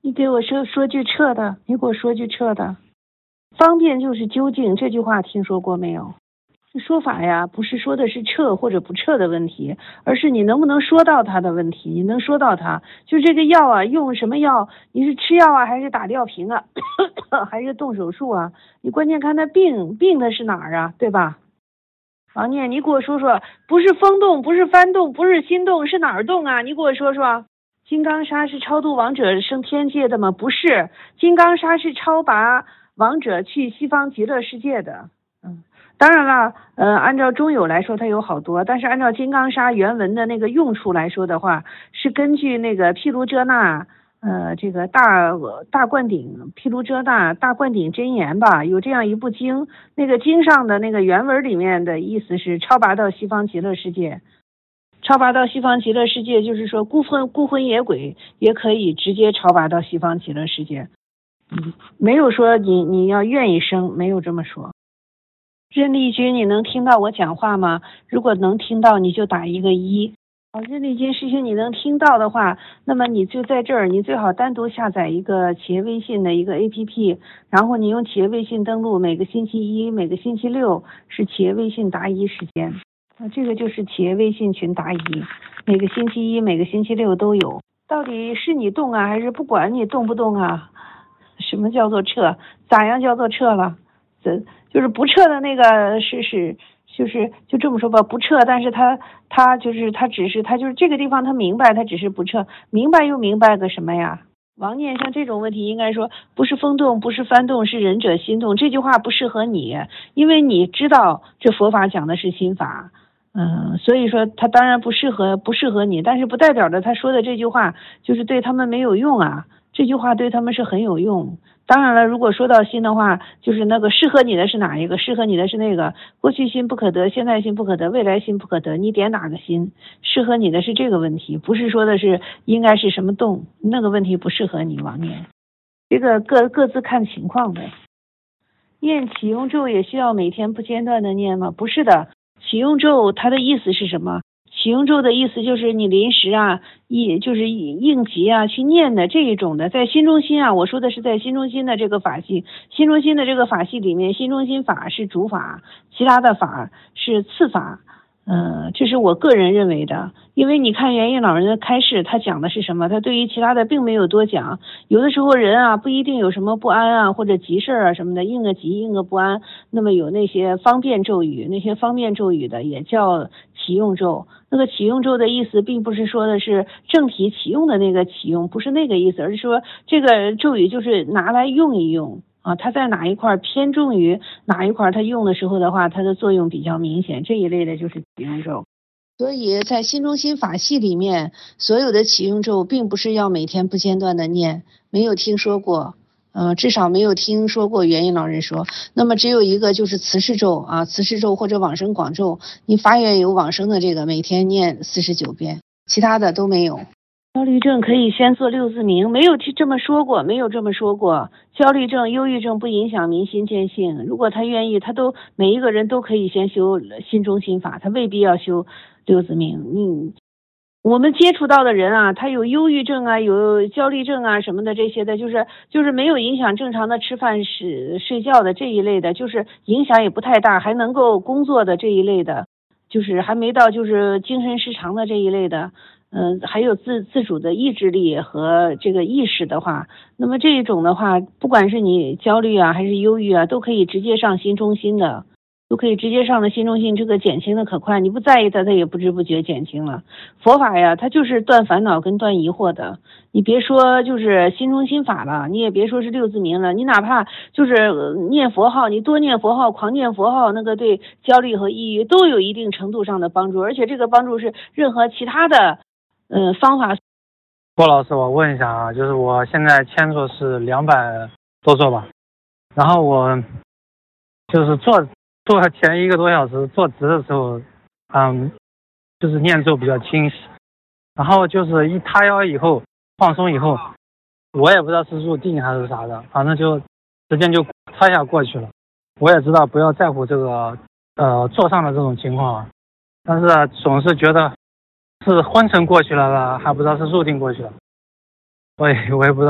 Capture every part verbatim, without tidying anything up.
你给我说说句彻的，你给我说句彻的。方便就是究竟，这句话听说过没有？这说法呀，不是说的是彻或者不彻的问题，而是你能不能说到它的问题。你能说到它，就这个药啊，用什么药？你是吃药啊，还是打吊瓶啊，还是动手术啊？你关键看它病病的是哪儿啊，对吧？王念，你给我说说，不是风动，不是幡动，不是心动，是哪儿动啊？你给我说说。金刚砂是超度亡者升天界的吗？不是，金刚砂是超拔亡者去西方极乐世界的。嗯，当然了，呃，按照中有来说，它有好多，但是按照金刚砂原文的那个用处来说的话，是根据那个毗卢遮那，呃，这个大大灌顶毗卢遮那大灌顶真言吧，有这样一部经，那个经上的那个原文里面的意思是超拔到西方极乐世界。超拔到西方极乐世界，就是说孤魂孤魂野鬼也可以直接超拔到西方极乐世界。嗯，没有说你你要愿意生，没有这么说。任丽君，你能听到我讲话吗？如果能听到，你就打一个一。好，任丽君师兄，你能听到的话，那么你就在这儿，你最好单独下载一个企业微信的一个 A P P， 然后你用企业微信登录，每个星期一、每个星期六是企业微信答疑时间。啊，这个就是企业微信群答疑，每个星期一、每个星期六都有。到底是你动啊，还是不管你动不动啊？什么叫做撤？咋样叫做撤了？这就是不撤的那个是是就是就这么说吧，不撤，但是他他就是他只是他就是这个地方他明白，他只是不撤，明白又明白个什么呀？王念，像这种问题应该说不是风动，不是幡动，是仁者心动。这句话不适合你，因为你知道这佛法讲的是心法。嗯，所以说他当然不适合不适合你，但是不代表着他说的这句话就是对他们没有用啊，这句话对他们是很有用。当然了，如果说到心的话，就是那个适合你的是哪一个？适合你的是那个过去心不可得，现在心不可得，未来心不可得，你点哪个心？适合你的是这个问题，不是说的是应该是什么动，那个问题不适合你王念，这个各各自看情况呗。念启用咒也需要每天不间断的念吗？不是的。启用咒它的意思是什么？启用咒的意思就是你临时啊，应就是应急啊去念的这一种的，在心中心啊，我说的是在心中心的这个法系，心中心的这个法系里面，心中心法是主法，其他的法是次法。嗯，这是我个人认为的，因为你看元印老人的开示，他讲的是什么？他对于其他的并没有多讲。有的时候人啊不一定有什么不安啊或者急事啊什么的，应个急应个不安，那么有那些方便咒语，那些方便咒语的也叫启用咒。那个启用咒的意思并不是说的是正体启用的那个启用，不是那个意思，而是说这个咒语就是拿来用一用。啊，它在哪一块偏重于哪一块，它用的时候的话，它的作用比较明显，这一类的就是启用咒。所以在心中心法系里面，所有的启用咒并不是要每天不间断的念，没有听说过，呃，至少没有听说过元印老人说。那么只有一个就是慈氏咒啊，慈氏咒或者往生广咒，你发愿有往生的这个，每天念四十九遍，其他的都没有。焦虑症可以先做六字明，没有这么说过，没有这么说过。焦虑症、忧郁症不影响明心见性，如果他愿意，他都每一个人都可以先修心中心法，他未必要修六字明。嗯，我们接触到的人啊，他有忧郁症啊，有焦虑症啊什么的这些的，就是就是没有影响正常的吃饭、睡睡觉的这一类的，就是影响也不太大，还能够工作的这一类的，就是还没到就是精神失常的这一类的。嗯、呃，还有自自主的意志力和这个意识的话，那么这一种的话，不管是你焦虑啊还是忧郁啊，都可以直接上心中心的，都可以直接上的心中心，这个减轻的可快，你不在意它，它也不知不觉减轻了。佛法呀，它就是断烦恼跟断疑惑的，你别说就是心中心法了，你也别说是六字明了，你哪怕就是念佛号，你多念佛号，狂念佛号，那个对焦虑和抑郁都有一定程度上的帮助，而且这个帮助是任何其他的呃，方法。 郭老师，我问一下啊，就是我现在签注是两百多座吧，然后我就是做做前一个多小时做值的时候，嗯，就是念咒比较清晰，然后就是一塌腰以后放松以后，我也不知道是入定还是啥的，反正就时间就擦一下过去了。我也知道不要在乎这个呃坐上的这种情况，但是总是觉得是昏沉过去了吧，还不知道是入定过去了，我也我也不知道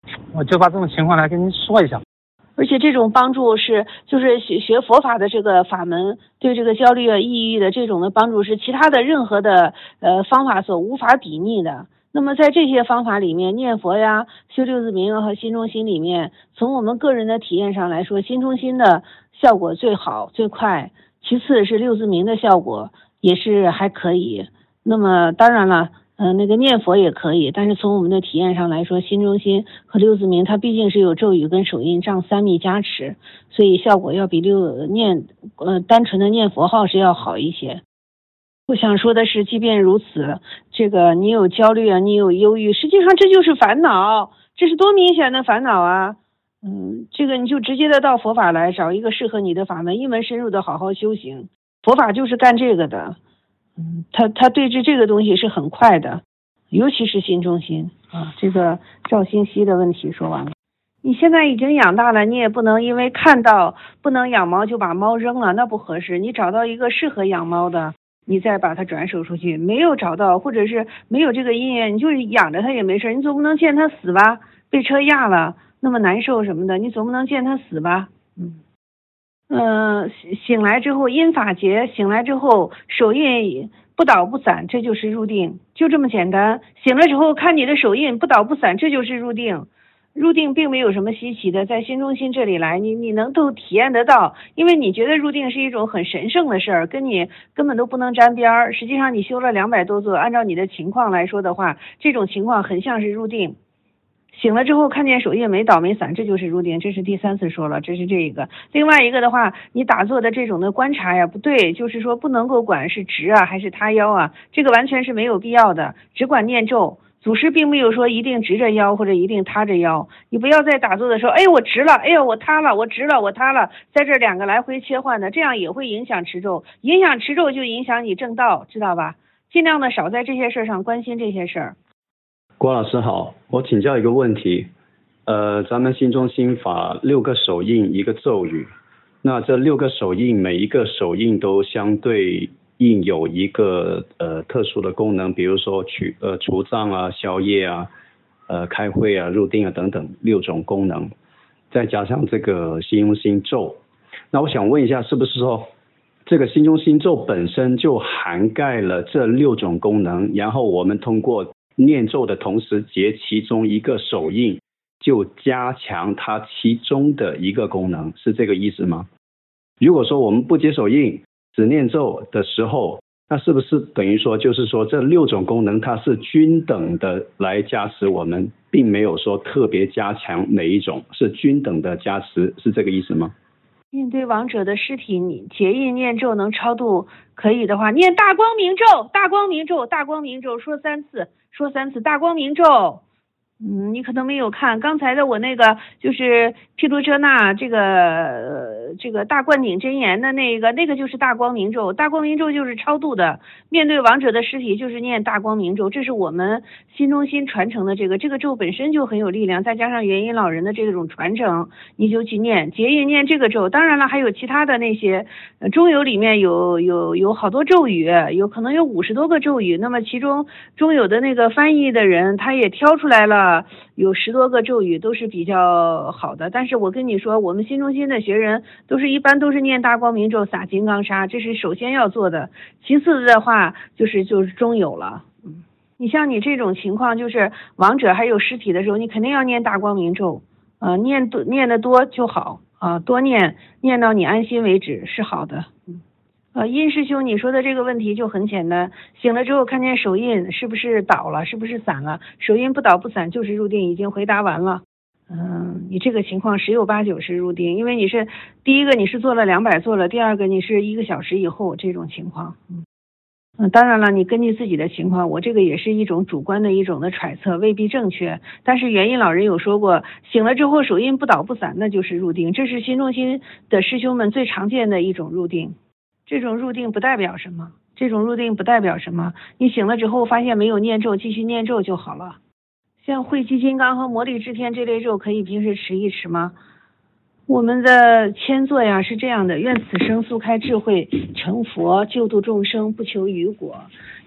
我就把这种情况来跟您说一下。 而且这种帮助是，就是学学佛法的这个法门，对这个焦虑啊、抑郁的这种的帮助是其他的任何的呃方法所无法比拟的。那么在这些方法里面，念佛呀、修六字明和心中心里面，从我们个人的体验上来说，心中心的效果最好最快，其次是六字明的效果也是还可以。那么当然了。呃，那个念佛也可以，但是从我们的体验上来说，心中心和六字明它毕竟是有咒语跟手印障三密加持，所以效果要比六念呃单纯的念佛号是要好一些。我想说的是，即便如此，这个你有焦虑啊，你有忧郁，实际上这就是烦恼，这是多明显的烦恼啊！嗯，这个你就直接的到佛法来找一个适合你的法门，一门深入的好好修行，佛法就是干这个的。嗯，他他对治这个东西是很快的，尤其是心中心啊。这个赵新熙的问题说完了，你现在已经养大了，你也不能因为看到不能养猫就把猫扔了，那不合适。你找到一个适合养猫的，你再把它转手出去。没有找到，或者是没有这个因缘，你就是养着它也没事，你总不能见它死吧？被车压了那么难受什么的，你总不能见它死吧？嗯。呃，醒来之后因法结，醒来之后手印不倒不散，这就是入定，就这么简单。醒了之后看你的手印不倒不散，这就是入定。入定并没有什么稀奇的，在心中心这里来，你你能都体验得到，因为你觉得入定是一种很神圣的事儿，跟你根本都不能沾边儿。实际上你修了两百多座，按照你的情况来说的话，这种情况很像是入定。醒了之后看见手印没倒没散，这就是入定，这是第三次说了，这是这一个。另外一个的话，你打坐的这种的观察呀，不对，就是说不能够管是直啊还是塌腰啊，这个完全是没有必要的，只管念咒。祖师并没有说一定直着腰或者一定塌着腰，你不要在打坐的时候，哎我直了，哎呀我塌了，我直了我塌了，在这两个来回切换的，这样也会影响持咒，影响持咒就影响你正道，知道吧？尽量的少在这些事上关心这些事儿。 郭老师好，我请教一个问题，呃，咱们心中心法六个手印一个咒语，那这六个手印每一个手印都相对应有一个呃特殊的功能，比如说取呃除障啊、消业啊、呃开会啊、入定啊等等六种功能，再加上这个心中心咒，那我想问一下，是不是说这个心中心咒本身就涵盖了这六种功能，然后我们通过念咒的同时结其中一个手印，就加强它其中的一个功能，是这个意思吗？如果说我们不结手印只念咒的时候，那是不是等于说就是说这六种功能它是均等的来加持我们，并没有说特别加强哪一种，是均等的加持，是这个意思吗？ 面对亡者的尸体，你结印念咒能超度，可以的话念大光明咒，大光明咒，大光明咒，说三次，说三次大光明咒。嗯，你可能没有看刚才的我那个就是毗卢遮那这个、呃、这个大灌顶真言的那个，那个就是大光明咒，大光明咒就是超度的，面对亡者的尸体就是念大光明咒，这是我们心中心传承的这个，这个咒本身就很有力量，再加上元音老人的这种传承，你就去念结印念这个咒。当然了，还有其他的那些、呃、中有里面有有有好多咒语，有可能有五十多个咒语，那么其中中有的那个翻译的人他也挑出来了有十多个咒语，都是比较好的。但是我跟你说，我们心中心的学人都是一般都是念大光明咒撒金刚砂，这是首先要做的。其次的话就是就是中有了。嗯，你像你这种情况，就是亡者还有尸体的时候，你肯定要念大光明咒，呃，念多念的多就好啊、呃，多念念到你安心为止是好的。嗯。呃，殷师兄，你说的这个问题就很简单，醒了之后看见手印是不是倒了，是不是散了？手印不倒不散就是入定，已经回答完了。嗯，你这个情况十有八九是入定，因为你是第一个你是做了两百做了，第二个你是一个小时以后这种情况。嗯嗯，当然了，你根据自己的情况，我这个也是一种主观的一种的揣测，未必正确。但是元音老人有说过，醒了之后手印不倒不散，那就是入定，这是心中心的师兄们最常见的一种入定。这种入定不代表什么，这种入定不代表什么，你醒了之后发现没有念咒，继续念咒就好了。像慧基金刚和魔力支天这类咒可以平时持一持吗？我们的谦座呀是这样的，愿此生速开智慧，成佛救度众生，不求余果。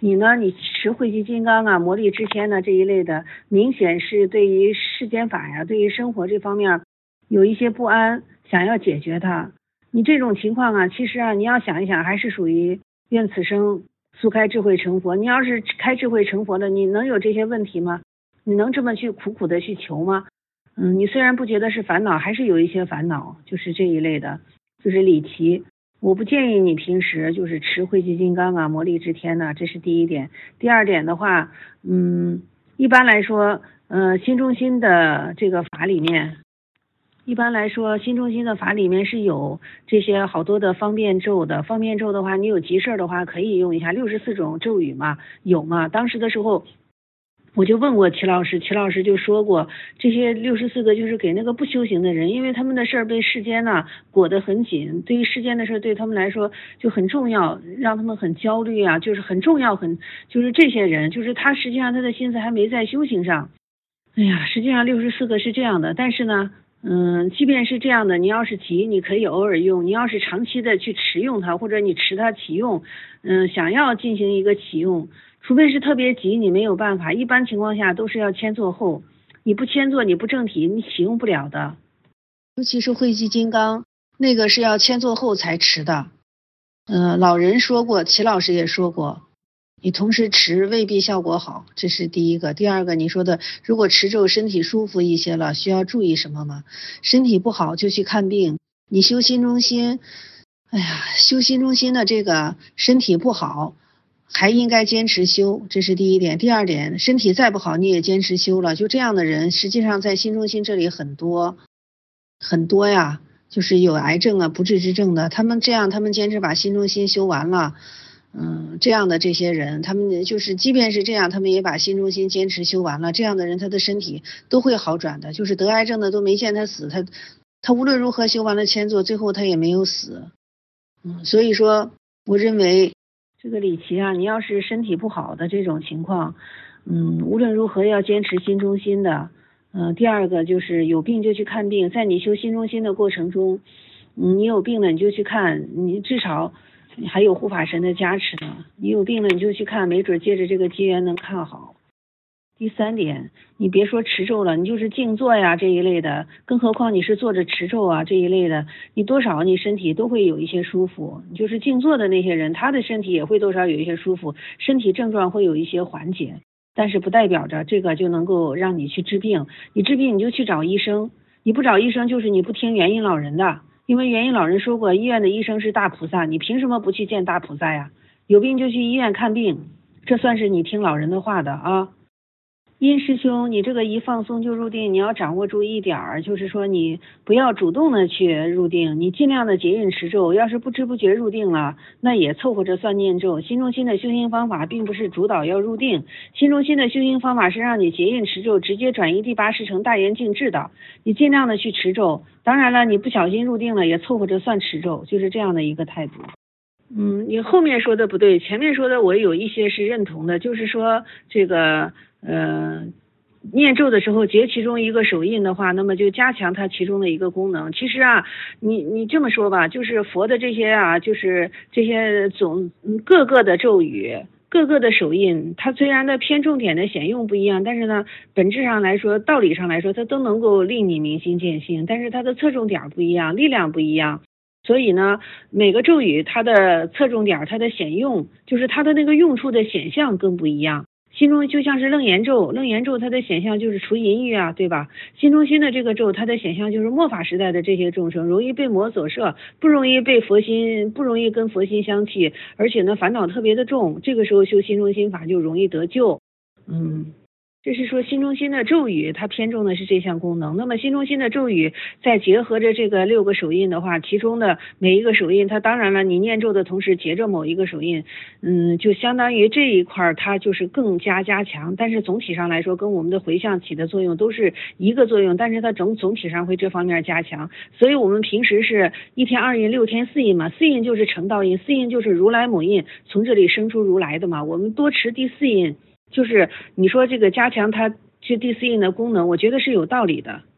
你呢，你持慧极金刚啊、魔力之天呢这一类的，明显是对于世间法呀、对于生活这方面有一些不安，想要解决它。你这种情况啊，其实啊，你要想一想，还是属于愿此生速开智慧成佛。你要是开智慧成佛了，你能有这些问题吗？你能这么去苦苦的去求吗？嗯，你虽然不觉得是烦恼，还是有一些烦恼，就是这一类的，就是理奇。我不建议你平时就是持慧极金刚啊、魔力之天呐，这是第一点。第二点的话，嗯，一般来说，呃，心中心的这个法里面。一般来说，心中心的法里面是有这些好多的方便咒的。方便咒的话，你有急事的话可以用一下六十四种咒语嘛，有嘛？当时的时候我就问过齐老师，齐老师就说过，这些六十四个就是给那个不修行的人，因为他们的事儿被世间呢裹得很紧，对于世间的事对他们来说就很重要，让他们很焦虑啊，就是很重要，很就是这些人，就是他实际上他的心思还没在修行上。哎呀，实际上六十四个是这样的，但是呢。嗯，即便是这样的，你要是急，你可以偶尔用；你要是长期的去持用它，或者你持它启用，嗯，想要进行一个启用，除非是特别急，你没有办法。一般情况下都是要签做后，你不签做，你不正体，你启用不了的。尤其是慧极金刚，那个是要签做后才持的。嗯，老人说过，齐老师也说过。你同时持未必效果好，这是第一个。第二个，你说的如果持咒身体舒服一些了，需要注意什么吗？身体不好就去看病。你修心中心，哎呀，修心中心的这个身体不好，还应该坚持修，这是第一点。第二点，身体再不好你也坚持修了，就这样的人，实际上在心中心这里很多很多呀，就是有癌症啊、不治之症的，他们这样，他们坚持把心中心修完了。嗯，这样的这些人，他们就是即便是这样，他们也把心中心坚持修完了。这样的人，他的身体都会好转的。就是得癌症的都没见他死，他他无论如何修完了千座，最后他也没有死。嗯，所以说，我认为这个李琦啊，你要是身体不好的这种情况，嗯，无论如何要坚持心中心的。嗯、呃，第二个就是有病就去看病，在你修心中心的过程中，嗯，你有病了你就去看，你至少。还有护法神的加持呢，你有病了你就去看，没准借着这个机缘能看好。第三点，你别说持咒了，你就是静坐呀这一类的，更何况你是坐着持咒啊这一类的，你多少你身体都会有一些舒服。你就是静坐的那些人，他的身体也会多少有一些舒服，身体症状会有一些缓解，但是不代表着这个就能够让你去治病。你治病你就去找医生，你不找医生就是你不听元婴老人的。因为元婴老人说过，医院的医生是大菩萨，你凭什么不去见大菩萨呀？有病就去医院看病，这算是你听老人的话的啊。殷师兄，你这个一放松就入定，你要掌握住一点儿，就是说你不要主动的去入定，你尽量的结印持咒。要是不知不觉入定了，那也凑合着算念咒。心中心的修行方法并不是主导要入定，心中心的修行方法是让你结印持咒，直接转移第八识成大圆净智的。你尽量的去持咒，当然了，你不小心入定了，也凑合着算持咒，就是这样的一个态度。嗯，你后面说的不对，前面说的我有一些是认同的，就是说这个呃念咒的时候结其中一个手印的话，那么就加强它其中的一个功能。其实啊，你你这么说吧，就是佛的这些啊，就是这些总各个的咒语。各个的手印，它虽然的偏重点的显用不一样，但是呢，本质上来说，道理上来说，它都能够令你明心见性，但是它的侧重点不一样，力量不一样。所以呢，每个咒语它的侧重点，它的显用，就是它的那个用处的显象更不一样。心中就像是楞严咒，楞严咒它的显象就是除淫欲啊，对吧？心中心的这个咒，它的显象就是末法时代的这些众生容易被魔所摄，不容易被佛心，不容易跟佛心相契，而且呢烦恼特别的重，这个时候修心中心法就容易得救。嗯。这是说心中心的咒语，它偏重的是这项功能。那么心中心的咒语再结合着这个六个手印的话，其中的每一个手印，它当然了，你念咒的同时结着某一个手印，嗯，就相当于这一块它就是更加加强。但是总体上来说，跟我们的回向起的作用都是一个作用，但是它总总体上会这方面加强。所以我们平时是一天二印，六天四印嘛，四印就是成道印，四印就是如来母印，从这里生出如来的嘛。我们多持第四印。就是你说这个加强它这第四印的功能，我觉得是有道理的。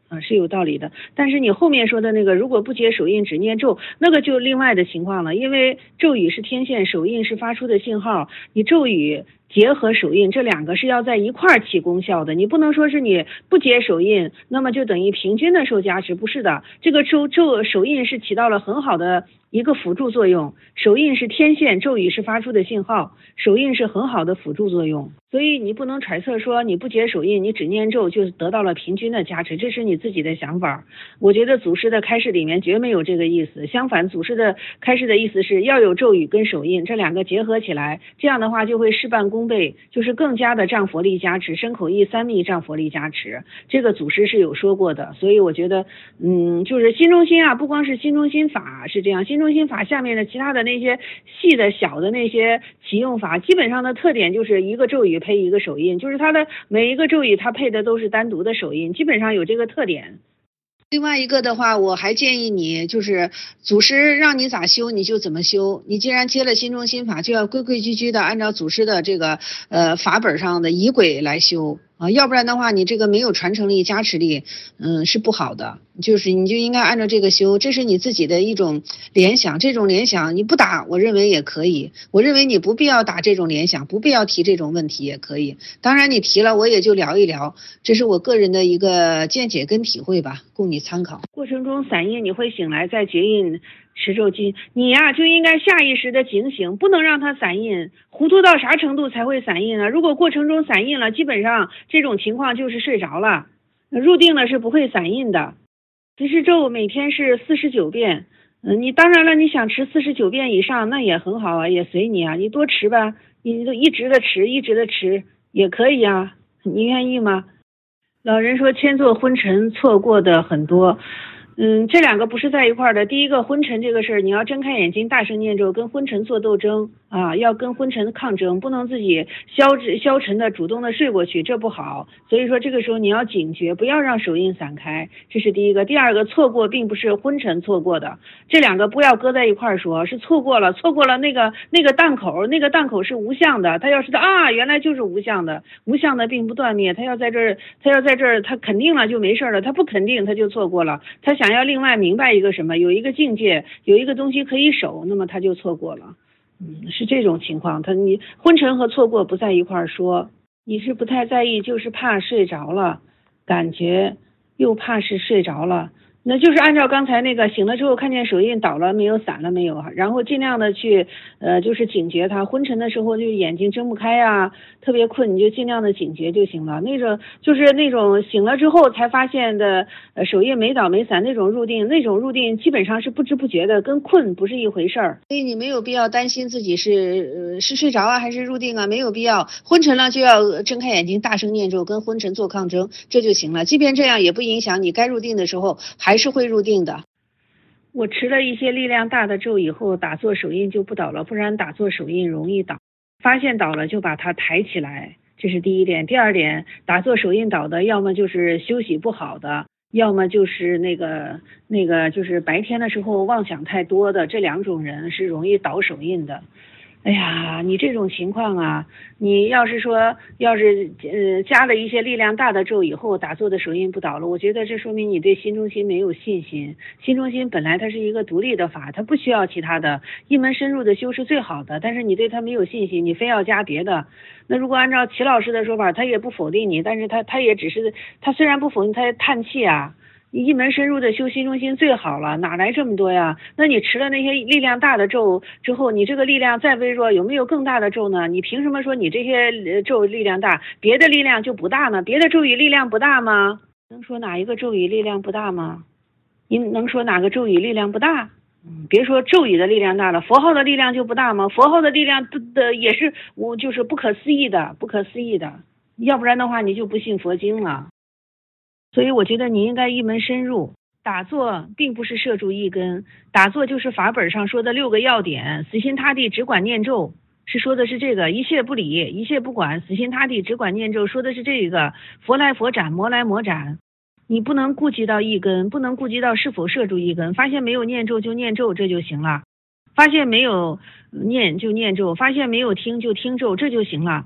啊，是有道理的。但是你后面说的那个，如果不结手印只念咒，那个就另外的情况了，因为咒语是天线，手印是发出的信号，你咒语结合手印这两个是要在一块儿起功效的，你不能说是你不结手印，那么就等于平均的受加持，不是的。这个咒咒手印是起到了很好的一个辅助作用，手印是天线，咒语是发出的信号，手印是很好的辅助作用。所以你不能揣测说你不结手印，你只念咒就得到了平均的加持，这是你自己的想法。我觉得祖师的开示里面绝没有这个意思，相反，祖师的开示的意思是要有咒语跟手印这两个结合起来，这样的话就会事半功倍，就是更加的仗佛力加持，身口意三密仗佛力加持，这个祖师是有说过的。所以我觉得嗯，就是心中心啊，不光是心中心法是这样，心中心法下面的其他的那些细的小的那些启用法，基本上的特点就是一个咒语配一个手印，就是它的每一个咒语它配的都是单独的手印，基本上有这个特点。另外一个的话，我还建议你，就是祖师让你咋修你就怎么修。你既然接了心中心法，就要规规矩矩的按照祖师的这个呃法本上的仪轨来修啊，要不然的话，你这个没有传承力、加持力，嗯，是不好的。就是你就应该按照这个修，这是你自己的一种联想。这种联想你不打，我认为也可以。我认为你不必要打这种联想，不必要提这种问题也可以。当然你提了，我也就聊一聊，这是我个人的一个见解跟体会吧，供你参考。过程中散印你会醒来再结印持咒经，你呀、啊、就应该下意识的警醒，不能让它散印。糊涂到啥程度才会散印呢？如果过程中散印了，基本上这种情况就是睡着了，入定了是不会散印的。持持咒每天是四十九遍，嗯，你当然了，你想持四十九遍以上那也很好啊，也随你啊，你多持吧，你就一直的持，一直的持也可以啊，你愿意吗？老人说千座昏沉错过的很多。嗯，这两个不是在一块儿的。第一个昏沉这个事儿，你要睁开眼睛大声念咒，跟昏沉做斗争啊，要跟昏沉抗争，不能自己消消沉的主动的睡过去，这不好。所以说这个时候你要警觉，不要让手印散开，这是第一个。第二个，错过并不是昏沉错过的，这两个不要搁在一块儿说，是错过了，错过了那个那个档口，那个档口是无相的，他要是的啊，原来就是无相的，无相的并不断灭，他要在这儿，他要在这儿，他肯定了就没事了，他不肯定他就错过了，他想。想要另外明白一个什么，有一个境界，有一个东西可以守，那么他就错过了。嗯，是这种情况。他你昏沉和错过不在一块儿说，你是不太在意，就是怕睡着了，感觉又怕是睡着了。那就是按照刚才那个，醒了之后看见手印倒了没有，散了没有，然后尽量的去呃就是警觉它。昏沉的时候就眼睛睁不开啊，特别困，你就尽量的警觉就行了。那种就是那种醒了之后才发现的呃手印没倒没散那种入定，那种入定基本上是不知不觉的，跟困不是一回事儿。所以你没有必要担心自己是呃是睡着啊还是入定啊，没有必要。昏沉了就要睁开眼睛大声念咒，跟昏沉做抗争，这就行了。即便这样也不影响你该入定的时候还是会入定的。我持了一些力量大的咒以后，打坐手印就不倒了，不然打坐手印容易倒。发现倒了就把它抬起来，这是第一点。第二点，打坐手印倒的，要么就是休息不好的，要么就是那个那个就是白天的时候妄想太多的，这两种人是容易倒手印的。哎呀，你这种情况啊，你要是说要是呃加了一些力量大的咒以后，打坐的手印不倒了，我觉得这说明你对心中心没有信心。心中心本来它是一个独立的法，它不需要其他的，一门深入的修是最好的，但是你对它没有信心，你非要加别的。那如果按照齐老师的说法，他也不否定你，但是他他也只是他虽然不否定，他也叹气啊。一门深入的修心中心最好了，哪来这么多呀？那你持了那些力量大的咒之后，你这个力量再微弱，有没有更大的咒呢？你凭什么说你这些咒力量大，别的力量就不大呢？别的咒语力量不大吗？能说哪一个咒语力量不大吗？你能说哪个咒语力量不大？嗯，别说咒语的力量大了，佛号的力量就不大吗？佛号的力量的的也是我就是不可思议的，不可思议的，要不然的话你就不信佛经了。所以我觉得你应该一门深入。打坐并不是摄住一根，打坐就是法本上说的六个要点，死心塌地只管念咒，是说的是这个，一切不理，一切不管，死心塌地只管念咒，说的是这个，佛来佛斩，魔来魔斩。你不能顾及到一根，不能顾及到是否摄住一根，发现没有念咒就念咒，这就行了。发现没有念就念咒，发现没有听就听咒，这就行了。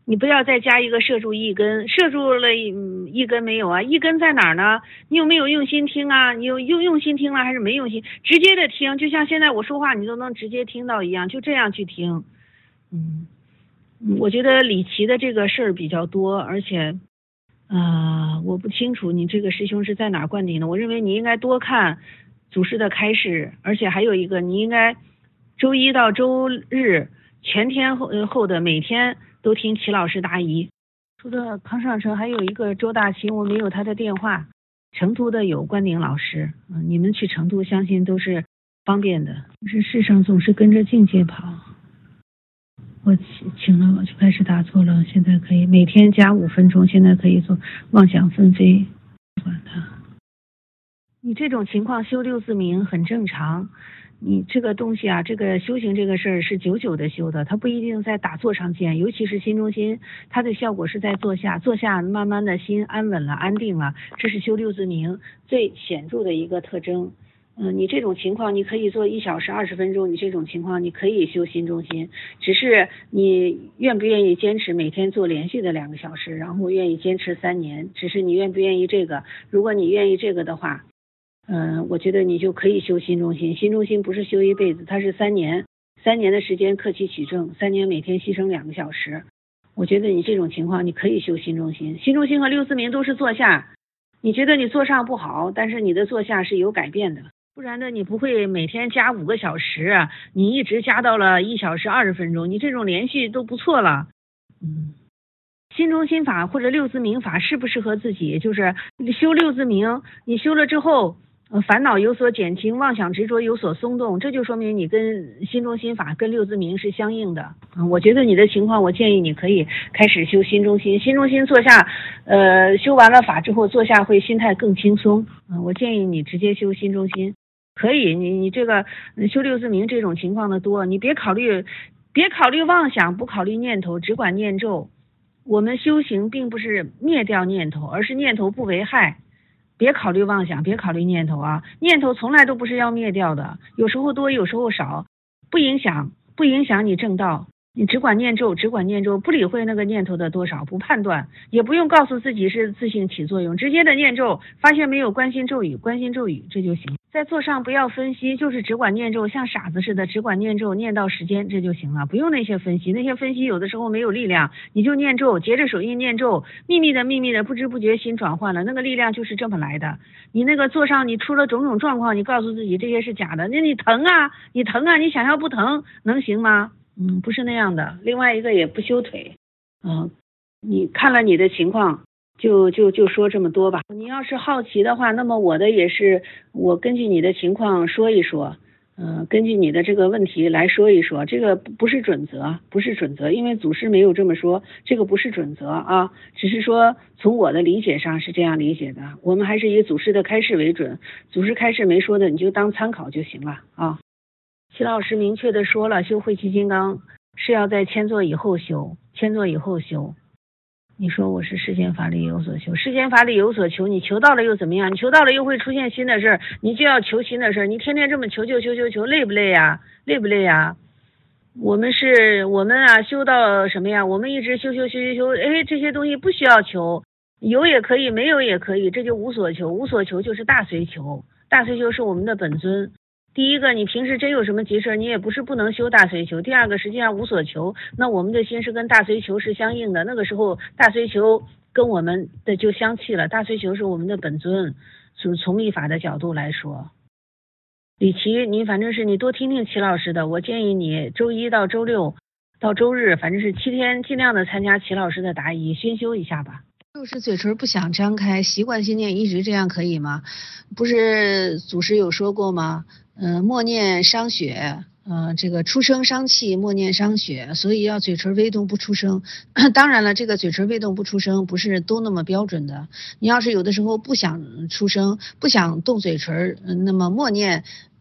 你不要再加一个摄住一根，摄住了一根没有啊？一根在哪儿呢？你有没有用心听啊？你有用用心听了还是没用心？直接的听，就像现在我说话你都能直接听到一样，就这样去听。嗯，我觉得李琦的这个事儿比较多，而且呃，我不清楚你这个师兄是在哪儿灌顶的。我认为你应该多看祖师的开示，而且还有一个，你应该周一到周日全天后后的每天都听齐老师答疑。除了康上成，还有一个周大秦，我没有他的电话。成都的有灌顶老师，嗯，你们去成都相信都是方便的。是世上总是跟着境界跑。我请了，我就开始打坐了。现在可以每天加五分钟，现在可以做妄想纷飞，不管它。你这种情况修六字明很正常。你这个东西啊，这个修行这个事儿是久久的修的，它不一定在打坐上见，尤其是心中心，它的效果是在坐下，坐下慢慢的心安稳了，安定了，这是修六字明最显著的一个特征。嗯、呃，你这种情况你可以做一小时二十分钟，你这种情况你可以修心中心，只是你愿不愿意坚持每天做连续的两个小时，然后愿意坚持三年，只是你愿不愿意这个。如果你愿意这个的话，嗯、呃，我觉得你就可以修心中心。心中心不是修一辈子，它是三年，三年的时间克期取证，三年每天牺牲两个小时。我觉得你这种情况你可以修心中心。心中心和六字明都是坐下，你觉得你坐上不好，但是你的坐下是有改变的。不然的，你不会每天加五个小时啊，你一直加到了一小时二十分钟，你这种连续都不错了。嗯，心中心法或者六字明法适不适合自己？就是修六字明，你修了之后，呃，烦恼有所减轻，妄想执着有所松动，这就说明你跟心中心法跟六字明是相应的。嗯，我觉得你的情况，我建议你可以开始修心中心。心中心坐下，呃，修完了法之后坐下会心态更轻松。嗯，我建议你直接修心中心。可以，你你这个修六字明这种情况的多，你别考虑，别考虑妄想，不考虑念头，只管念咒。我们修行并不是灭掉念头，而是念头不为害。别考虑妄想，别考虑念头啊，念头从来都不是要灭掉的，有时候多，有时候少，不影响，不影响你正道。你只管念咒，只管念咒，不理会那个念头的多少，不判断，也不用告诉自己是自性起作用，直接的念咒，发现没有关心咒语，关心咒语，这就行。在座上不要分析，就是只管念咒，像傻子似的，只管念咒，念到时间，这就行了，不用那些分析，那些分析有的时候没有力量，你就念咒，结着手印念咒，秘密的秘密的，不知不觉心转换了，那个力量就是这么来的。你那个座上你出了种种状况，你告诉自己这些是假的，那你疼啊，你疼啊，你想要不疼能行吗？嗯，不是那样的。另外一个也不修腿，嗯，你看了你的情况，就就就说这么多吧。你要是好奇的话，那么我的也是，我根据你的情况说一说，嗯、呃，根据你的这个问题来说一说。这个不是准则，不是准则，因为祖师没有这么说，这个不是准则啊，只是说从我的理解上是这样理解的。我们还是以祖师的开示为准，祖师开示没说的，你就当参考就行了啊。齐老师明确的说了，修慧气金刚是要在千座以后修，千座以后修。你说我是世间法里有所求，世间法里有所求，你求到了又怎么样？你求到了又会出现新的事儿，你就要求新的事儿，你天天这么求求求求求，累不累呀？累不累呀？我们是我们啊，修到什么呀？我们一直修修修修修，哎，这些东西不需要求，有也可以，没有也可以，这就无所求。无所求就是大随求，大随求是我们的本尊。第一个，你平时真有什么急事，你也不是不能修大随求。第二个，实际上无所求，那我们的心是跟大随求是相应的。那个时候，大随求跟我们的就相契了。大随求是我们的本尊，是从密法的角度来说。李琦，你反正是你多听听齐老师的，我建议你周一到周六到周日，反正是七天，尽量的参加齐老师的答疑，熏修一下吧。就是嘴唇不想张开，习惯心念一直这样可以吗？不是祖师有说过吗？嗯、呃，默念伤血，呃，这个出声伤气，默念伤血，所以要嘴唇微动不出声。当然了，这个嘴唇微动不出声不是都那么标准的。你要是有的时候不想出声，不想动嘴唇，那么默念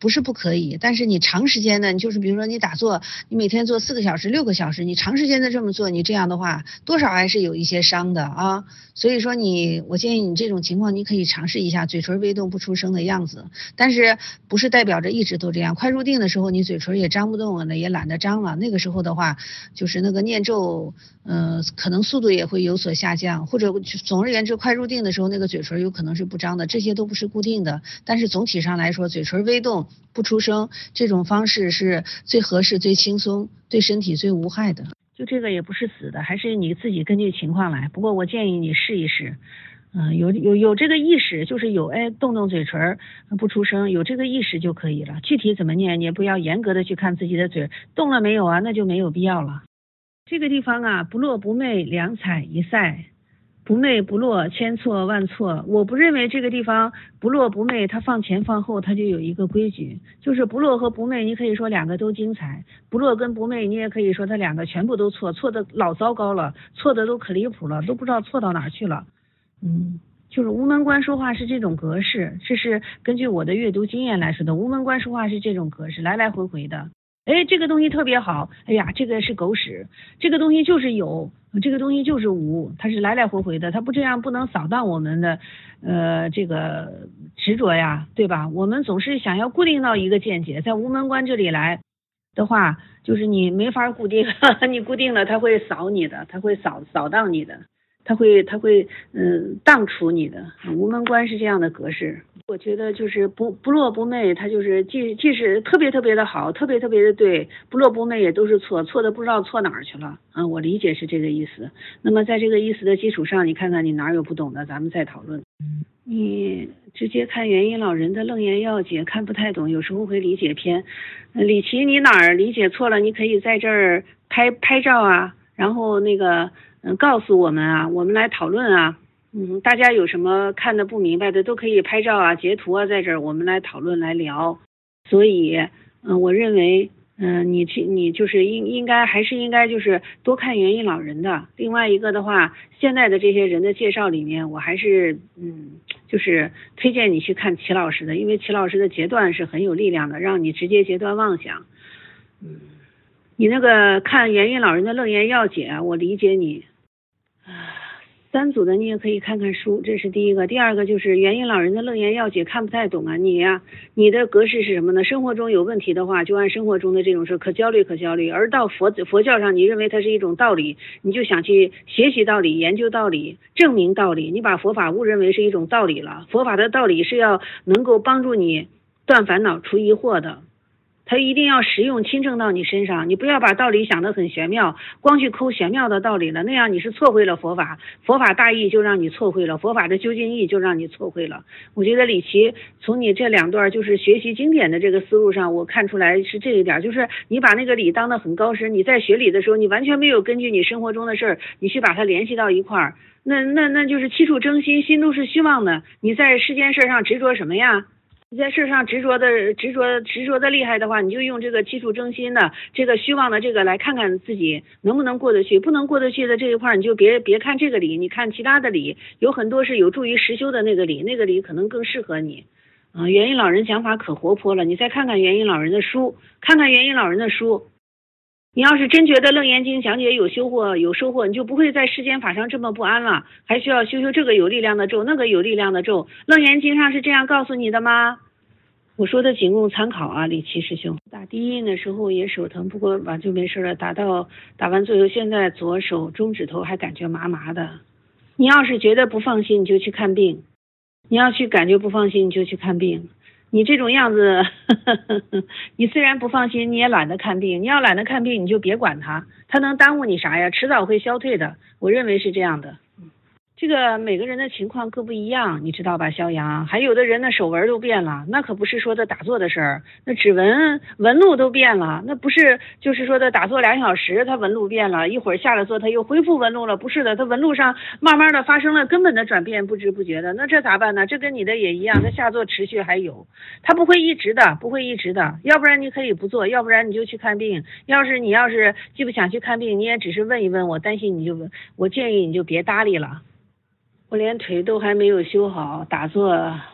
不是不可以，但是你长时间的，就是比如说你打坐，你每天做四个小时、六个小时，你长时间的这么做，你这样的话，多少还是有一些伤的啊。所以说你，我建议你这种情况，你可以尝试一下嘴唇微动不出声的样子，但是不是代表着一直都这样。快入定的时候，你嘴唇也张不动了，也懒得张了，那个时候的话，就是那个念咒，呃，可能速度也会有所下降，或者总而言之，快入定的时候，那个嘴唇有可能是不张的，这些都不是固定的。但是总体上来说，嘴唇微动不出声，这种方式是最合适、最轻松、对身体最无害的。就这个也不是死的，还是你自己根据情况来。不过我建议你试一试，嗯、呃，有有有这个意识，就是有哎动动嘴唇不出声，有这个意识就可以了。具体怎么念，你也不要严格的去看自己的嘴动了没有啊，那就没有必要了。这个地方啊，不落不昧，两彩一赛。不昧不落，千错万错。我不认为这个地方不落不昧，它放前放后，它就有一个规矩，就是不落和不昧，你可以说两个都精彩；不落跟不昧，你也可以说它两个全部都错，错的老糟糕了，错的都可离谱了，都不知道错到哪儿去了。嗯，就是无门关说话是这种格式，这是根据我的阅读经验来说的。无门关说话是这种格式，来来回回的。哎，这个东西特别好，哎呀，这个是狗屎，这个东西就是有，这个东西就是无，它是来来回回的，它不这样不能扫荡我们的呃这个执着呀，对吧？我们总是想要固定到一个见解，在无门关这里来的话，就是你没法固定，你固定了，它会扫你的，它会扫扫荡你的，它会它会嗯荡除你的。无门关是这样的格式。我觉得就是不不落不昧，它就是既既是特别特别的好，特别特别的对，不落不昧也都是错，错的不知道错哪儿去了啊！我理解是这个意思。那么在这个意思的基础上，你看看你哪有不懂的，咱们再讨论。你直接看元音老人的楞严要解，看不太懂，有时候会理解偏。呃、李琦，你哪儿理解错了？你可以在这儿拍拍照啊，然后那个嗯、呃、告诉我们啊，我们来讨论啊。嗯，大家有什么看的不明白的，都可以拍照啊、截图啊，在这儿我们来讨论来聊。所以，嗯、呃，我认为，嗯、呃，你去你就是应应该还是应该就是多看元音老人的。另外一个的话，现在的这些人的介绍里面，我还是嗯，就是推荐你去看齐老师的，因为齐老师的截断是很有力量的，让你直接截断妄想。嗯，你那个看元音老人的楞严要解，我理解你。三组的你也可以看看书，这是第一个。第二个就是元音老人的楞严要解看不太懂啊，你呀、啊，你的格式是什么呢？生活中有问题的话，就按生活中的这种事，可焦虑可焦虑。而到佛佛教上，你认为它是一种道理，你就想去学习道理、研究道理、证明道理。你把佛法误认为是一种道理了，佛法的道理是要能够帮助你断烦恼、除疑惑的。它一定要实用亲证到你身上，你不要把道理想得很玄妙，光去抠玄妙的道理了，那样你是错会了佛法，佛法大义就让你错会了，佛法的究竟义就让你错会了。我觉得李琦从你这两段就是学习经典的这个思路上，我看出来是这一点，就是你把那个理当得很高深，你在学理的时候，你完全没有根据你生活中的事儿，你去把它联系到一块儿，那那那就是七处争心，心都是虚妄的，你在世间事上执着什么呀？你在事上执着的执着执着的厉害的话，你就用这个七处争心的这个虚妄的这个来看看自己能不能过得去，不能过得去的这一块，你就别别看这个理，你看其他的理，有很多是有助于实修的那个理，那个理可能更适合你。啊、呃，元音老人讲法可活泼了，你再看看元音老人的书，看看元音老人的书。你要是真觉得楞严经讲解有收获有收获，你就不会在世间法上这么不安了，还需要修修这个有力量的咒，那个有力量的咒。楞严经上是这样告诉你的吗？我说的仅供参考啊，李琦师兄。打第一印的时候也手疼，不过完就没事了。打到打完最后，现在左手中指头还感觉麻麻的。你要是觉得不放心，你就去看病。你要去感觉不放心，你就去看病。你这种样子呵呵呵，你虽然不放心，你也懒得看病。你要懒得看病，你就别管它，它能耽误你啥呀？迟早会消退的，我认为是这样的。这个每个人的情况各不一样，你知道吧，肖阳？还有的人呢手纹都变了，那可不是说的打坐的事儿，那指纹纹路都变了，那不是就是说的打坐俩小时他纹路变了，一会儿下了坐他又恢复纹路了，不是的，他纹路上慢慢的发生了根本的转变，不知不觉的，那这咋办呢？这跟你的也一样，他下坐持续还有，他不会一直的，不会一直的，要不然你可以不做，要不然你就去看病。要是你要是既不想去看病，你也只是问一问，我担心你就我建议你就别搭理了。我连腿都还没有修好，打坐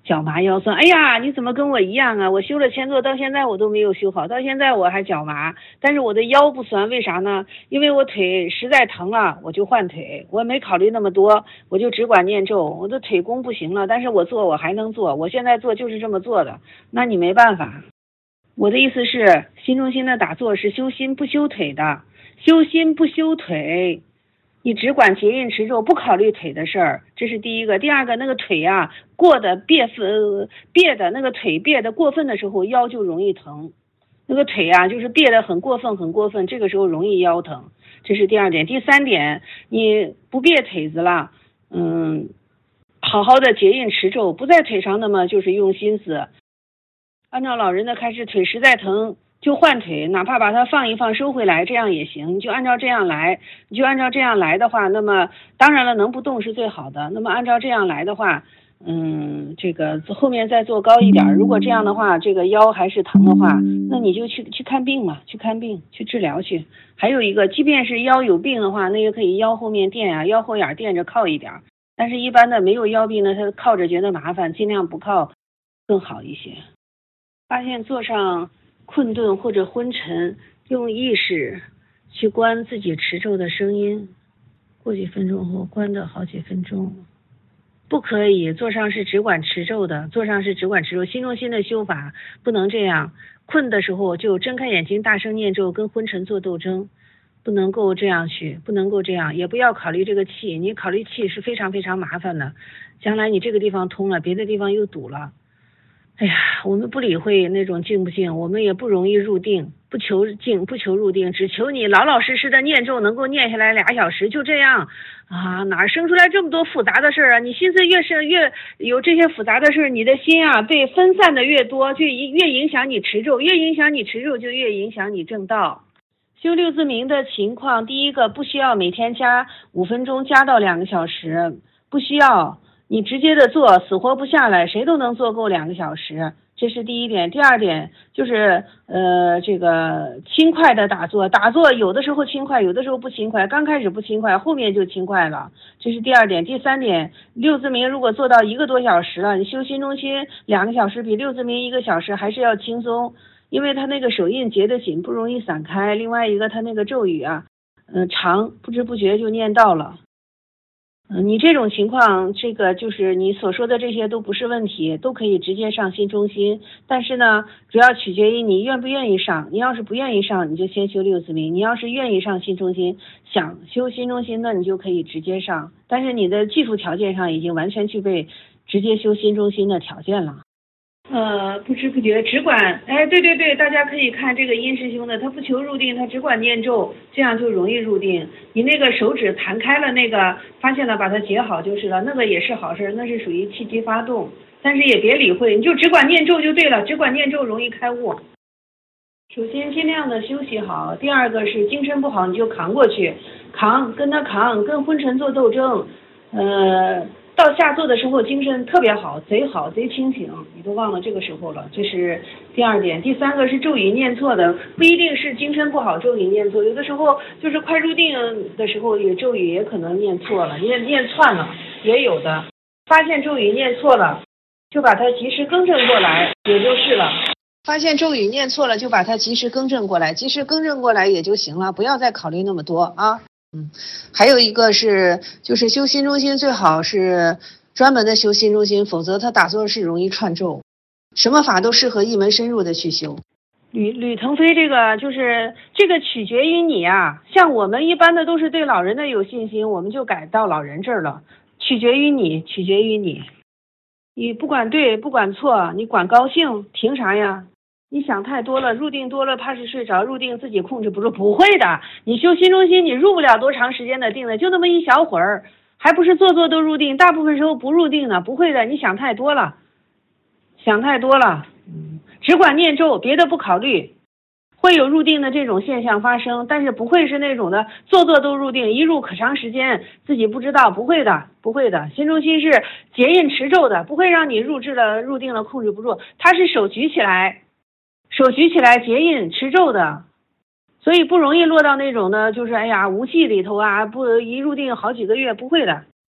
脚麻腰酸，哎呀，你怎么跟我一样啊？我修了前坐到现在我都没有修好，到现在我还脚麻，但是我的腰不酸，为啥呢？因为我腿实在疼了，我就换腿，我没考虑那么多，我就只管念咒，我的腿功不行了，但是我做我还能做，我现在做就是这么做的，那你没办法。我的意思是，心中心的打坐是修心不修腿的，修心不修腿。你只管结印持咒，不考虑腿的事儿，这是第一个。第二个，那个腿啊，过的别分别的那个腿别的过分的时候，腰就容易疼。那个腿啊，就是别的很过分，很过分，这个时候容易腰疼。这是第二点。第三点，你不别腿子了，嗯，好好的结印持咒，不在腿上，那么就是用心思，按照老人的开示，腿实在疼。就换腿，哪怕把它放一放收回来，这样也行。你就按照这样来，你就按照这样来的话，那么当然了，能不动是最好的。那么按照这样来的话，嗯，这个后面再做高一点。如果这样的话，这个腰还是疼的话，那你就去去看病嘛，去看病，去治疗去。还有一个，即便是腰有病的话，那也可以腰后面垫啊，腰后眼垫着靠一点。但是一般的没有腰病的，他靠着觉得麻烦，尽量不靠更好一些。发现坐上困顿或者昏沉，用意识去关自己持咒的声音，过几分钟后关的好几分钟。不可以，坐上是只管持咒的，坐上是只管持咒，心中心的修法不能这样。困的时候就睁开眼睛大声念咒，跟昏沉做斗争，不能够这样去，不能够这样，也不要考虑这个气，你考虑气是非常非常麻烦的，将来你这个地方通了，别的地方又堵了。哎呀，我们不理会那种静不静，我们也不容易入定，不求静，不求入定，只求你老老实实的念咒能够念下来俩小时，就这样啊，哪生出来这么多复杂的事啊？你心思越是越有这些复杂的事，你的心啊被分散的越多，就越影响你持咒，越影响你持咒就越影响你正道。修六字明的情况，第一个不需要每天加五分钟，加到两个小时，不需要。你直接的做，死活不下来，谁都能做够两个小时，这是第一点。第二点就是呃，这个轻快的打坐，打坐有的时候轻快，有的时候不轻快，刚开始不轻快，后面就轻快了，这是第二点。第三点，六字明如果做到一个多小时了，你修心中心两个小时比六字明一个小时还是要轻松，因为它那个手印结得紧，不容易散开。另外一个，它那个咒语啊，嗯、呃，长，不知不觉就念到了。嗯，你这种情况，这个就是你所说的这些都不是问题，都可以直接上心中心。但是呢，主要取决于你愿不愿意上。你要是不愿意上，你就先修六字明；你要是愿意上心中心，想修心中心的，你就可以直接上。但是你的技术条件上已经完全具备直接修心中心的条件了。呃，不知不觉只管，哎，对对对，大家可以看这个殷师兄的，他不求入定，他只管念咒，这样就容易入定。你那个手指弹开了，那个发现了，把它结好就是了，那个也是好事，那是属于气机发动，但是也别理会，你就只管念咒就对了，只管念咒容易开悟。首先尽量的休息好，第二个是精神不好你就扛过去，扛跟他扛，跟昏沉做斗争，呃。到下座的时候精神特别好，贼好贼清醒，你都忘了这个时候了，这是第二点。第三个是咒语念错的，不一定是精神不好咒语念错，有的时候就是快入定的时候也咒语也可能念错了，念念串了也有的。发现咒语念错了就把它及时更正过来也就是了，发现咒语念错了就把它及时更正过来，及时更正过来也就行了，不要再考虑那么多啊。嗯，还有一个是，就是修心中心最好是专门的修心中心，否则他打坐是容易串咒。什么法都适合一门深入的去修。吕吕腾飞这个就是这个取决于你啊，像我们一般的都是对老人的有信心，我们就改到老人这儿了。取决于你，取决于你，你不管对不管错，你管高兴，凭啥呀？你想太多了，入定多了怕是睡着，入定自己控制不住，不会的。你修心中心，你入不了多长时间的定的，就那么一小会儿，还不是做做都入定，大部分时候不入定呢，不会的。你想太多了，想太多了，嗯，只管念咒，别的不考虑。会有入定的这种现象发生，但是不会是那种的做做都入定，一入可长时间自己不知道，不会的，不会的。心中心是结印持咒的，不会让你入智了入定了控制不住，它是手举起来。手举起来结印持咒的，所以不容易落到那种的，就是哎呀无气里头啊，不一入定好几个月，不会的。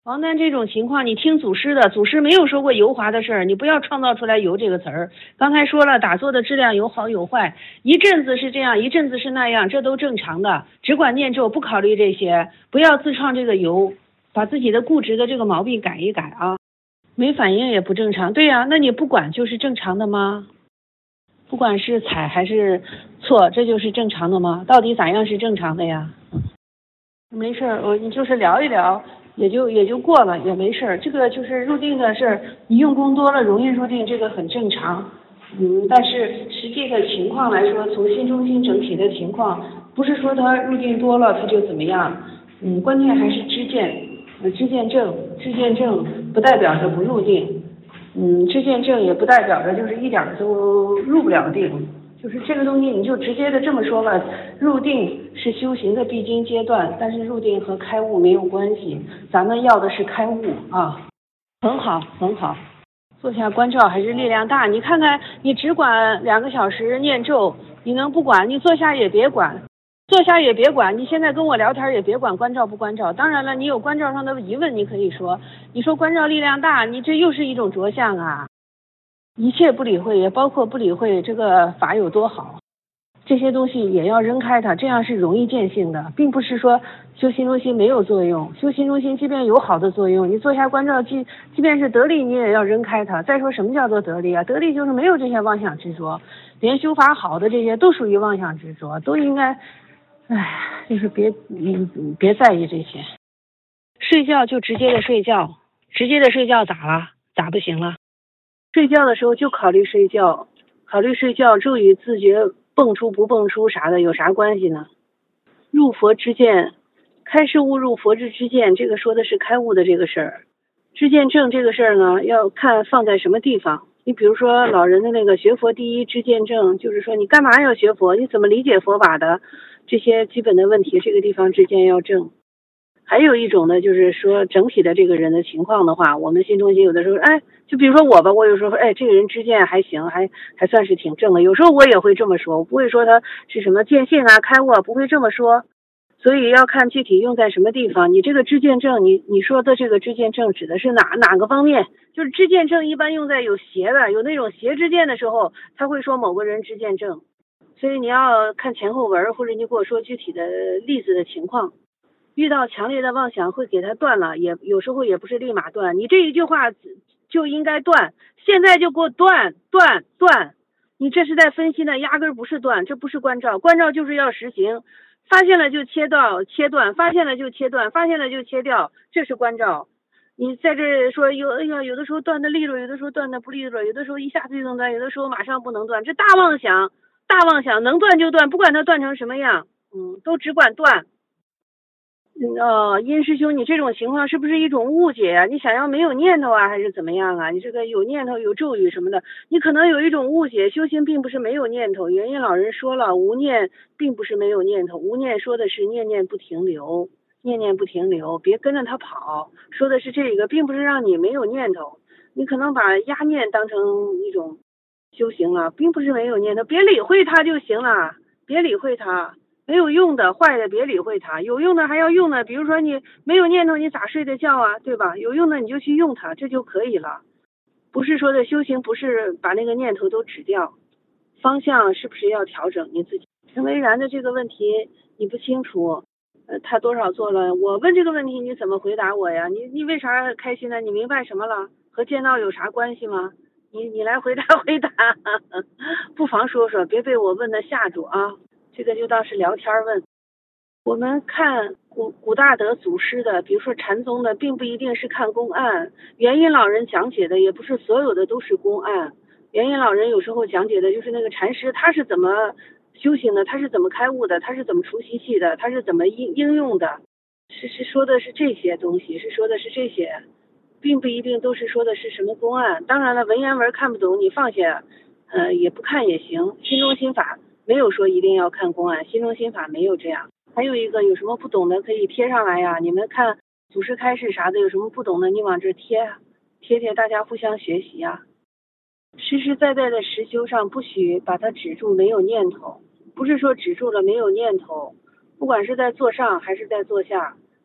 王丹这种情况，你听祖师的，祖师没有说过油滑的事儿，你不要创造出来油这个词儿。刚才说了，打坐的质量有好有坏，一阵子是这样，一阵子是那样，这都正常的。只管念咒，不考虑这些，不要自创这个油，把自己的固执的这个毛病改一改啊。没反应也不正常，对呀、啊，那你不管就是正常的吗？不管是踩还是错，这就是正常的吗？到底咋样是正常的呀？没事儿，我你就是聊一聊。也就也就过了，也没事儿。这个就是入定的事儿，你用功多了容易入定，这个很正常。嗯，但是实际的情况来说，从心中心整体的情况，不是说他入定多了他就怎么样。嗯，关键还是知见，呃，知见正，知见正不代表着不入定。嗯，知见正也不代表着就是一点都入不了定。就是这个东西，你就直接的这么说吧，入定是修行的必经阶段，但是入定和开悟没有关系，咱们要的是开悟啊，很好很好，坐下关照还是力量大。你看看，你只管两个小时念咒，你能不管？你坐下也别管，坐下也别管，你现在跟我聊天也别管关照不关照。当然了，你有关照上的疑问，你可以说，你说关照力量大，你这又是一种着相啊。一切不理会，也包括不理会这个法有多好，这些东西也要扔开它，这样是容易见性的，并不是说修心中心没有作用，修心中心即便有好的作用，你坐下关照，即即便是得力，你也要扔开它。再说什么叫做得力啊？得力就是没有这些妄想执着，连修法好的这些都属于妄想执着，都应该，唉，就是别嗯别在意这些。睡觉就直接的睡觉，直接的睡觉咋了？咋不行了？睡觉的时候就考虑睡觉，考虑睡觉，咒语自觉蹦出不蹦出啥的有啥关系呢？入佛之见，开示悟入佛之之见，这个说的是开悟的这个事儿。知见正这个事儿呢，要看放在什么地方。你比如说老人的那个学佛第一知见正，就是说你干嘛要学佛？你怎么理解佛法的？这些基本的问题，这个地方知见要正。还有一种呢，就是说整体的这个人的情况的话，我们心中心有的时候，哎，就比如说我吧，我有时候，哎，这个人知见还行，还还算是挺正的。有时候我也会这么说，我不会说他是什么见性啊、开悟啊，不会这么说。所以要看具体用在什么地方。你这个知见正，你你说的这个知见正指的是哪哪个方面？就是知见正一般用在有邪的、有那种邪知见的时候，他会说某个人知见正。所以你要看前后文，或者你给我说具体的例子的情况。遇到强烈的妄想会给他断了，也有时候也不是立马断，你这一句话就应该断，现在就给我断断断，你这是在分析呢，压根儿不是断，这不是关照，关照就是要实行，发现了就切掉切断，发现了就切断，发现了就切掉，这是关照。你在这说有哎呀，有的时候断的利落，有的时候断的不利落，有的时候一下子就能断，有的时候马上不能断，这大妄想大妄想，能断就断，不管它断成什么样，嗯，都只管断。嗯哦，殷师兄，你这种情况是不是一种误解啊？你想要没有念头啊，还是怎么样啊？你这个有念头、有咒语什么的，你可能有一种误解。修行并不是没有念头，元音老人说了，无念并不是没有念头，无念说的是念念不停留，念念不停留，别跟着他跑，说的是这个，并不是让你没有念头。你可能把压念当成一种修行了，并不是没有念头，别理会它就行了，别理会它。没有用的坏的别理会它，有用的还要用的，比如说你没有念头你咋睡得觉啊，对吧？有用的你就去用它，这就可以了。不是说的修行不是把那个念头都止掉，方向是不是要调整你自己？陈维然的这个问题你不清楚，呃，他多少做了？我问这个问题你怎么回答我呀？你你为啥开心呢？你明白什么了？和剑道有啥关系吗？你你来回答回答，不妨说说，别被我问的吓住啊。这个就当是聊天问。我们看古古大德祖师的，比如说禅宗的，并不一定是看公案。元音老人讲解的也不是所有的都是公案。元音老人有时候讲解的就是那个禅师他是怎么修行的，他是怎么开悟的，他是怎么除习气的，他是怎么应应用的，是是说的是这些东西，是说的是这些，并不一定都是说的是什么公案。当然了，文言文看不懂你放下，呃，也不看也行。心中心法没有说一定要看公案，心中心法没有这样。还有一个有什么不懂的可以贴上来呀，你们看祖师开示啥的有什么不懂的你往这贴贴贴，大家互相学习呀。实实在在的实修上不许把它止住没有念头，不是说止住了没有念头，不管是在坐上还是在坐下，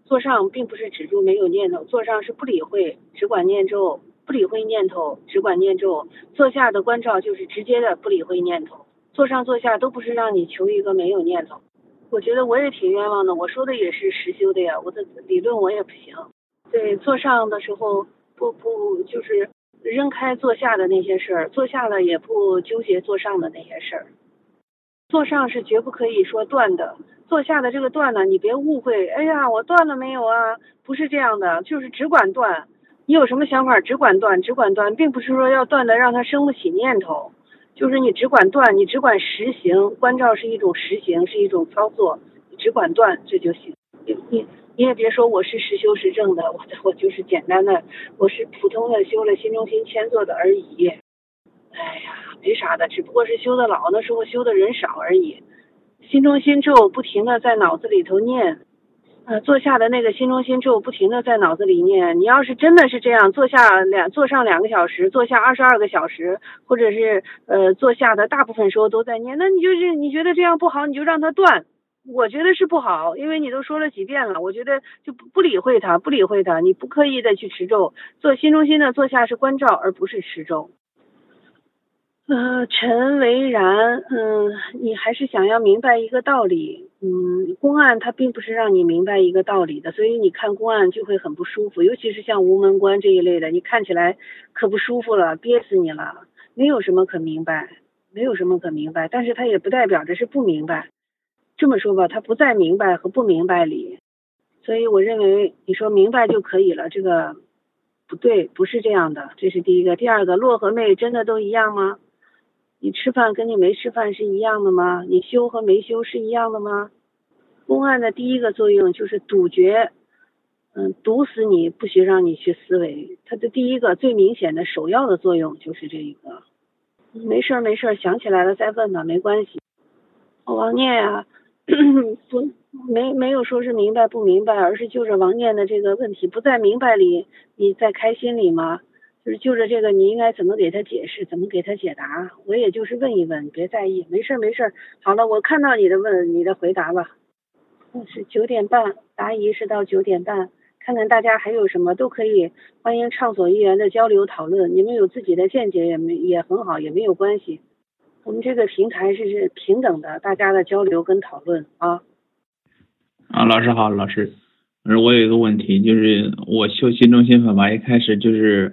坐上并不是止住没有念头，坐上是不理会，只管念咒，不理会念头，只管念咒。坐下的关照就是直接的不理会念头，坐上坐下都不是让你求一个没有念头。我觉得我也挺冤枉的，我说的也是实修的呀，我的理论我也不行。对，坐上的时候不不就是扔开坐下的那些事儿，坐下了也不纠结坐上的那些事儿。坐上是绝不可以说断的，坐下的这个断呢，你别误会，哎呀我断了没有啊，不是这样的，就是只管断，你有什么想法只管断，只管断，并不是说要断的让他生不起念头，就是你只管断，你只管实行，关照是一种实行，是一种操作，你只管断这就行。你你你也别说我是实修实证的，我我就是简单的，我是普通的修了心中心谦坐的而已。哎呀，没啥的，只不过是修的老，那时候修的人少而已。心中心咒不停的在脑子里头念，呃，坐下的那个心中心咒不停的在脑子里念。你要是真的是这样，坐下两坐上两个小时，坐下二十二个小时，或者是呃坐下的大部分时候都在念，那你就是你觉得这样不好，你就让它断。我觉得是不好，因为你都说了几遍了，我觉得就不不理会它，不理会它，你不刻意的去持咒，做心中心的坐下是关照，而不是持咒。呃，陈为然，嗯，你还是想要明白一个道理，嗯，公案它并不是让你明白一个道理的，所以你看公案就会很不舒服，尤其是像无门关这一类的，你看起来可不舒服了，憋死你了，没有什么可明白，没有什么可明白，但是它也不代表着是不明白，这么说吧，它不在明白和不明白里，所以我认为你说明白就可以了，这个不对，不是这样的，这是第一个。第二个，落和昧真的都一样吗？你吃饭跟你没吃饭是一样的吗？你修和没修是一样的吗？公案的第一个作用就是堵绝，嗯，堵死你，不许让你去思维。它的第一个最明显的首要的作用就是这一个。没事没事，想起来了再问吧，没关系。王念啊，不没没有说是明白不明白，而是就着王念的这个问题不在明白里，你在开心里吗？就是就着这个，你应该怎么给他解释，怎么给他解答？我也就是问一问，别在意，没事没事。好了，我看到你的问，你的回答了。是九点半，答疑是到九点半，看看大家还有什么都可以，欢迎畅所欲言的交流讨论。你们有自己的见解也没也很好，也没有关系。我们这个平台是是平等的，大家的交流跟讨论啊。 啊，老师好，老师，我有一个问题，就是我修心中心法吧，一开始就是。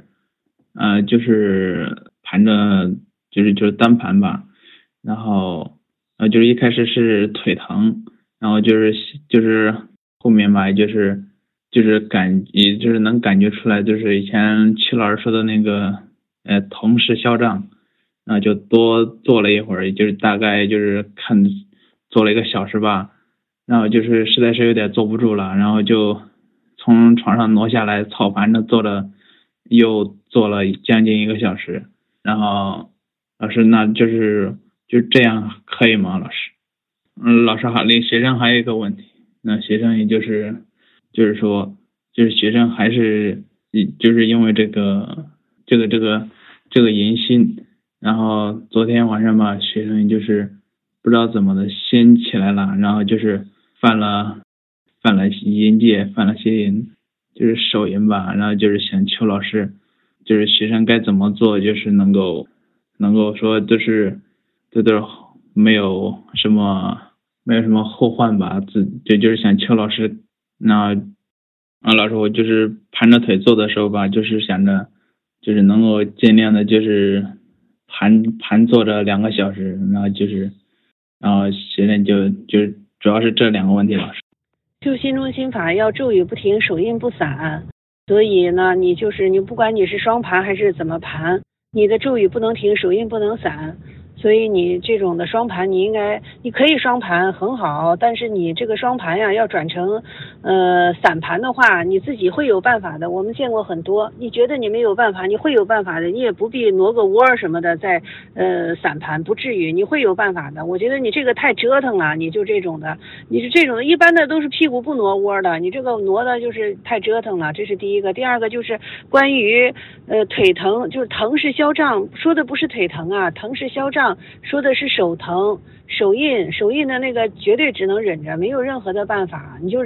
呃，就是盘着，就是就是单盘吧，然后呃，就是一开始是腿疼，然后就是就是后面吧，就是就是感也就是能感觉出来，就是以前曲老师说的那个呃同时消胀，然后就多坐了一会儿，就是大概就是看坐了一个小时吧，然后就是实在是有点坐不住了，然后就从床上挪下来，草盘着坐了。又做了将近一个小时，然后老师那就是就这样可以吗？老师，嗯，老师好，那学生还有一个问题，那学生也就是就是说就是学生还是就是因为这个这个这个这个淫心，然后昨天晚上吧，学生就是不知道怎么的先起来了，然后就是犯了犯了淫戒，犯了邪淫。就是手淫吧，然后就是想求老师，就是学生该怎么做，就是能够能够说就是这都没有什么没有什么后患吧，自就就是想求老师，那啊老师我就是盘着腿坐的时候吧，就是想着就是能够尽量的就是盘盘坐着两个小时，然后就是然后学生就就主要是这两个问题，老师。 就心中心法要咒语不停，手印不散，所以呢，你就是你不管你是双盘还是怎么盘，你的咒语不能停，手印不能散。所以你这种的双盘，你应该你可以双盘很好，但是你这个双盘呀要转成呃散盘的话，你自己会有办法的。我们见过很多，你觉得你没有办法，你会有办法的，你也不必挪个窝什么的在呃散盘，不至于，你会有办法的。我觉得你这个太折腾了，你就这种的，你是这种的，一般的都是屁股不挪窝的，你这个挪的就是太折腾了，这是第一个。第二个就是关于呃腿疼，就是疼是消胀，说的不是腿疼啊，疼是消胀。说的是手疼，手印，手印的那个绝对只能忍着，没有任何的办法，你就忍着。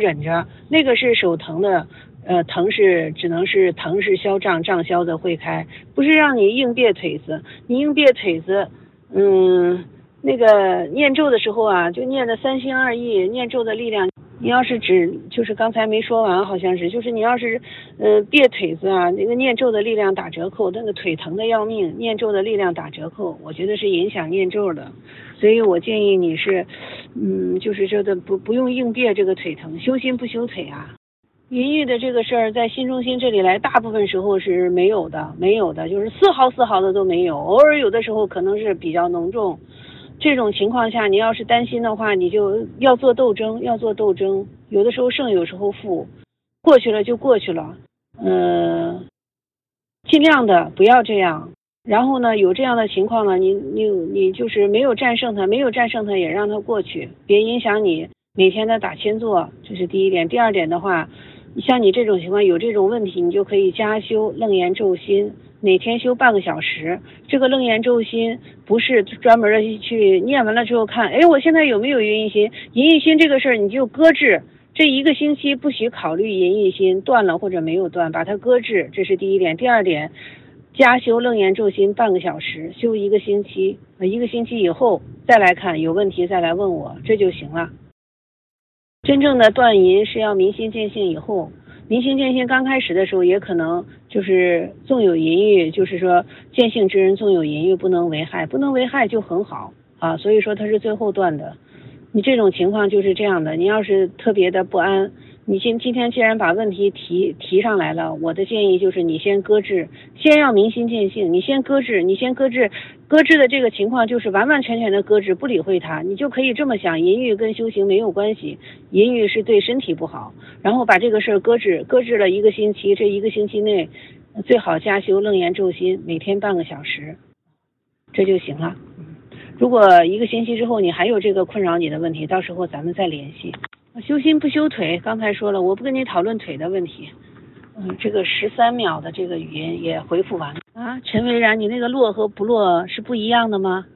那个是手疼的，呃，疼是只能是疼是消胀，胀消则会开，不是让你硬别腿子，你硬别腿子，嗯，那个念咒的时候啊，就念的三心二意，念咒的力量。你要是指就是刚才没说完，好像是就是你要是呃别腿子啊，那个念咒的力量打折扣，那个腿疼的要命，念咒的力量打折扣，我觉得是影响念咒的，所以我建议你是嗯就是说的不不用硬别这个腿疼，修心不修腿啊。淫欲的这个事儿在新中心这里来，大部分时候是没有的，没有的，就是丝毫丝毫的都没有，偶尔有的时候可能是比较浓重。这种情况下，你要是担心的话，你就要做斗争，要做斗争。有的时候胜，有时候负，过去了就过去了。嗯、呃，尽量的不要这样。然后呢，有这样的情况呢，你你你就是没有战胜它，没有战胜它也让它过去，别影响你每天的打千坐，这是第一点。第二点的话，像你这种情况有这种问题，你就可以加修楞严咒心。每天修半个小时，这个楞严咒心不是专门的去念完了之后看，哎，我现在有没有淫欲心？淫欲心这个事儿你就搁置，这一个星期不许考虑淫欲心断了或者没有断，把它搁置，这是第一点。第二点，加修楞严咒心半个小时，修一个星期，一个星期以后再来看，有问题再来问我，这就行了。真正的断淫是要明心见性以后。明心见性刚开始的时候也可能就是纵有淫欲，就是说见性之人纵有淫欲不能为害，不能为害就很好啊，所以说它是最后断的。你这种情况就是这样的，你要是特别的不安，你今今天既然把问题提提上来了，我的建议就是你先搁置，先要明心见性，你先搁置，你先搁置，搁置的这个情况就是完完全全的搁置，不理会它，你就可以这么想，淫欲跟修行没有关系，淫欲是对身体不好，然后把这个事儿搁置，搁置了一个星期，这一个星期内最好加修楞严咒心，每天半个小时，这就行了。如果一个星期之后你还有这个困扰你的问题，到时候咱们再联系。修心不修腿，刚才说了，我不跟你讨论腿的问题。嗯，这个十三秒的这个语音也回复完了啊。陈维然，你那个落和不落是不一样的吗？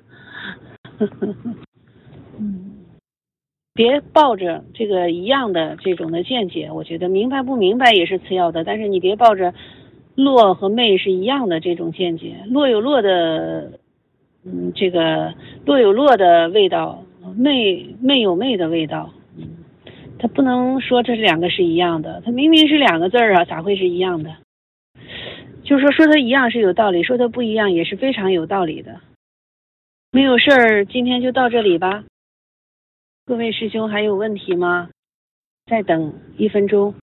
嗯，别抱着这个一样的这种的见解，我觉得明白不明白也是次要的，但是你别抱着落和昧是一样的这种见解，落有落的。嗯，这个落有落的味道，昧昧有昧的味道，嗯，它不能说这两个是一样的，它明明是两个字儿啊，咋会是一样的？就是说说它一样是有道理，说它不一样也是非常有道理的。没有事儿，今天就到这里吧。各位师兄还有问题吗？再等一分钟。